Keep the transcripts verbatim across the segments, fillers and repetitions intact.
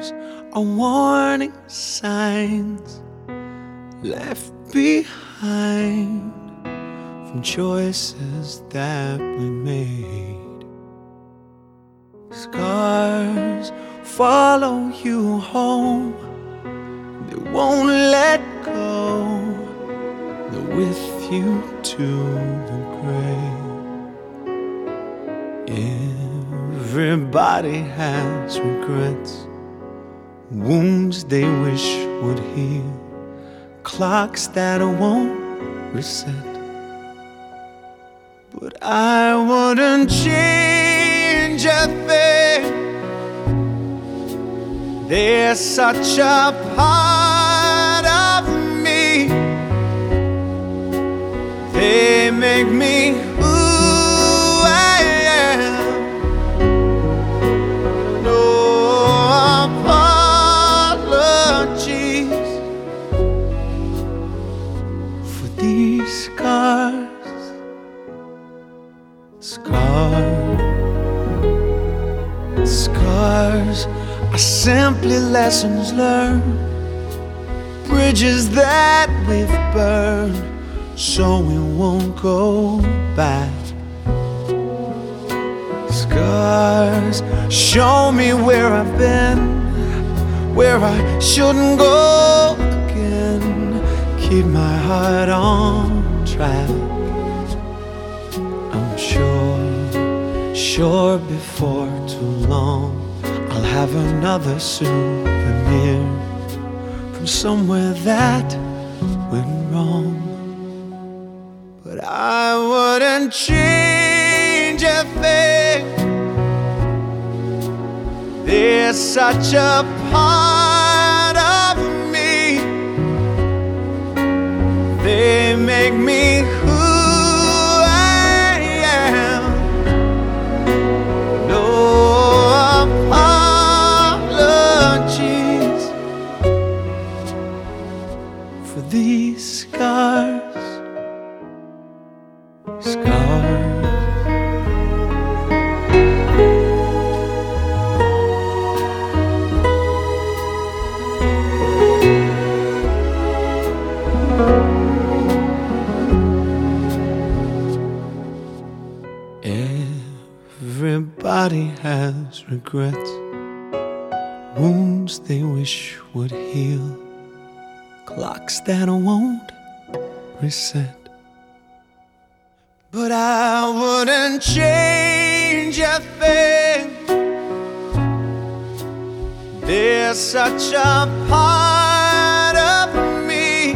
scars are warning signs left behind from choices that we made. Scars follow you home, they won't let go. They're with you to the grave. Everybody has regrets, wounds they wish would heal, clocks that won't reset. But I wouldn't change a thing. They're such a part of me. They make me who I am. No apologies for these scars. Scars, scars are simply lessons learned, bridges that we've burned so we won't go back. Scars show me where I've been, where I shouldn't go again. Keep my heart on track. I'm sure, sure before too long I'll have another souvenir from somewhere that went wrong. But I wouldn't change a thing. They're such a part of me. They make me who I am. No apologies for these scars. Scars. Everybody has regrets, wounds they wish would heal, clocks that won't reset. But I wouldn't change a thing. They're such a part of me.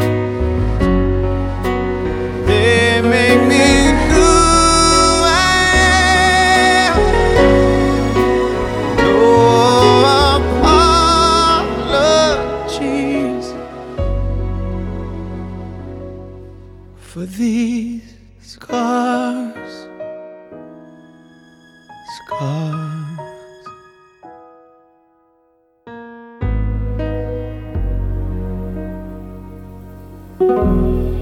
They make me who I am. No apologies for these scars. Scars.